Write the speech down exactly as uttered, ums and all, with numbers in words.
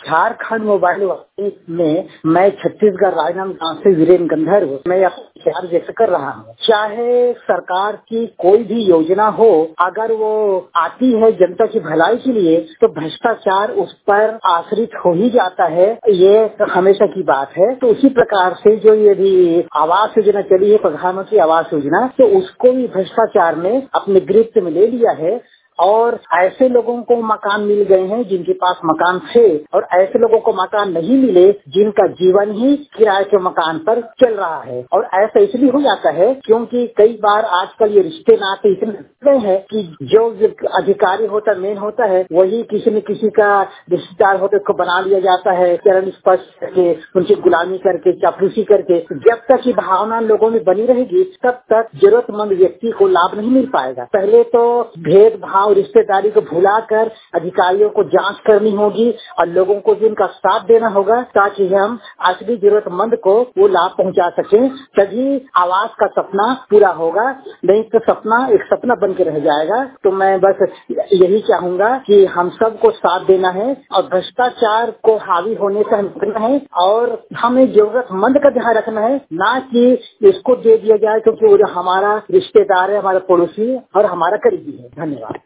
Jharkhand mobile वाहिनी में मैं छत्तीसगढ़ राजनांदगांव गांव से वीरेन गंधर्व मैं अपना विचार व्यक्त कर रहा हूँ। चाहे सरकार की कोई भी योजना हो, अगर वो आती है जनता की भलाई के लिए तो भ्रष्टाचार उस पर आश्रित हो ही जाता है, ये तो हमेशा की बात है। तो उसी प्रकार से जो ये भी आवास योजना चली है, प्रधानमंत्री आवास योजना, तो उसको भी भ्रष्टाचार ने अपने गिरफ्त में ले लिया है और ऐसे लोगों को मकान मिल गए हैं जिनके पास मकान थे और ऐसे लोगों को मकान नहीं मिले जिनका जीवन ही किराए के मकान पर चल रहा है। और ऐसा इसलिए हो जाता है क्योंकि कई बार आजकल ये रिश्ते नाते इतने गए हैं कि जो अधिकारी होता मेन होता है वही किसी न किसी का रिश्तेदार होता उसको बना लिया जाता है, चरण स्पर्श करके, उनकी गुलामी करके, चापलूसी करके। जब तक ये भावना लोगों में बनी रहेगी तब तक जरूरतमंद व्यक्ति को लाभ नहीं मिल पाएगा। पहले तो भेदभाव रिश्तेदारी को भुलाकर अधिकारियों को जांच करनी होगी और लोगों को भी उनका साथ देना होगा ताकि हम असली जरूरतमंद को वो लाभ पहुंचा सकें। तभी आवास का सपना पूरा होगा, नहीं तो सपना एक सपना बन के रह जाएगा। तो मैं बस यही चाहूंगा कि हम सबको साथ देना है और भ्रष्टाचार को हावी होने से हटना है और हमें जरूरतमंद का ध्यान रखना है, ना कि इसको दे दिया जाए क्योंकि वो हमारा रिश्तेदार है, हमारा पड़ोसी और हमारा करीबी है। धन्यवाद।